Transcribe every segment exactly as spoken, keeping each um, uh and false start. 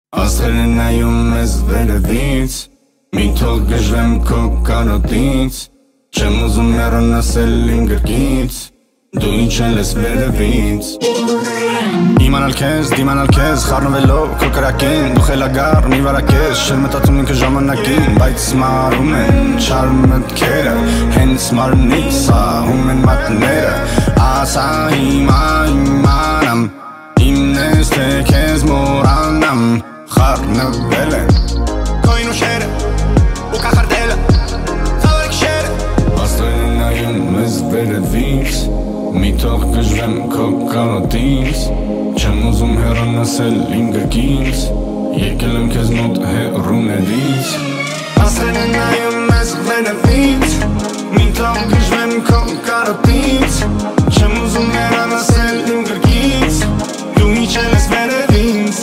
Աստղերը նայում ես վերևից, մի թող գժվեմ քո կարոտից, չեմ ուզում հեռանալ իմ գրկից, դու ինչ ես վերևից։ Իմանալ քեզ, դիմանալ քեզ, խառնվելով քո կրակին, դու խելագար, մի վարակես, չեմ մտածում ինքը ժամանակին, բայց մարում են չար մտքերը, հենց մարմնից սահում են մատները, ասա հիմա իմանամ, իմն ես թե քեզ մոռանամ, խառնվել են քոյն ուշերը ու կախարդելը խավարի քշերը։ Աստղերը նայում ես վերևից, մի թող գժվեմ քո կարոտից, չեմ ուզում հեռանալ իմ գրկից, եկել եմ քեզ մոտ հեռուներից։ Աստղերը նայում ես վերևից, մի թող գժվեմ քո կարոտից, չեմ ուզում հեռանալ իմ գրկից, դու ինչ ես վերևից։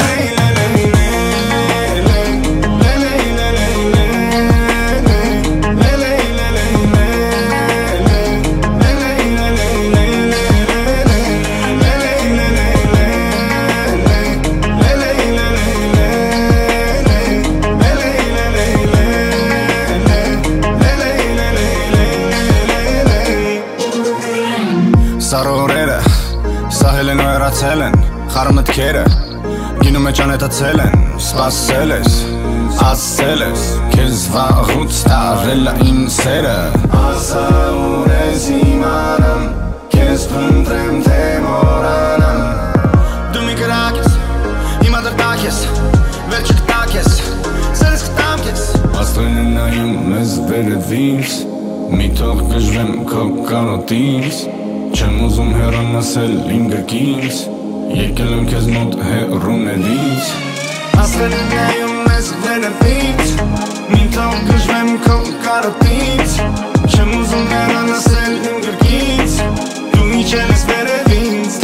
Սարորերը, սահել են ու երացել են, խառը մտքերը, գինու մեջ անետացել են, սպասել ես, ասել ես, քեզ վաղուց տարել է իմ սերը, ասա ուր ես իմանամ, քեզ փնտրեմ թե մոռանամ, դու մի կրակ ես, հիմա դրտակ ես, վերջը կտակ ես, սերս կտամ քեզ։ Աստղերը նայում ես վերևից, մի թող գժվեմ քո կարոտից, չեմ ուզում հեռանալ իմ գրկից, եկել եմ քեզ մոտ հեռուներից։ Աստղերը նայում ես վերևից, մի թող գժվեմ քո կարոտից, չեմ ուզում հեռանալ իմ գրկից, դու ինչ ես վերևից։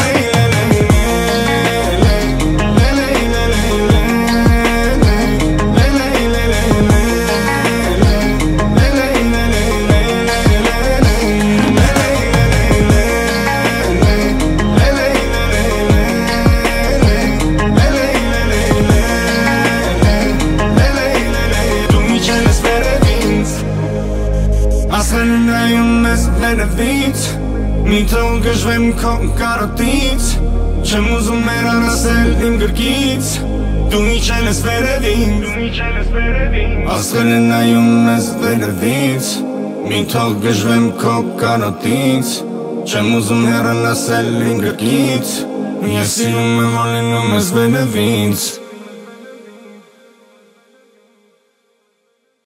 Աստղերը նայում ես վերևից, մի թող գժվեմ քո կարոտից, չեմ ուզում հեռանալ իմ գրկից, դու ինչ ես վերևից։ Աստղերը նայում ես վերևից, մի թող գժվեմ քո կարոտից, չեմ ուզում հեռանալ իմ գրկից, ես սիրում եմ որ լինում ես վերևից։